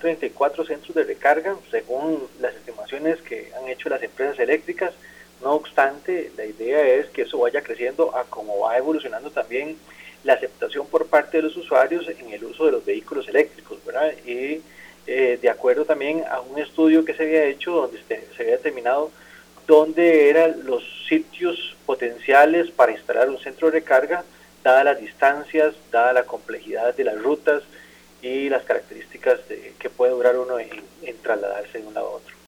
34 centros de recarga, según las estimaciones que han hecho las empresas eléctricas. No obstante, la idea es que eso vaya creciendo a como va evolucionando también la aceptación por parte de los usuarios en el uso de los vehículos eléctricos, ¿verdad? Y de acuerdo también a un estudio que se había hecho donde se había determinado dónde eran los sitios potenciales para instalar un centro de recarga, dadas las distancias, dada la complejidad de las rutas y las características que puede durar uno en trasladarse de un lado a otro.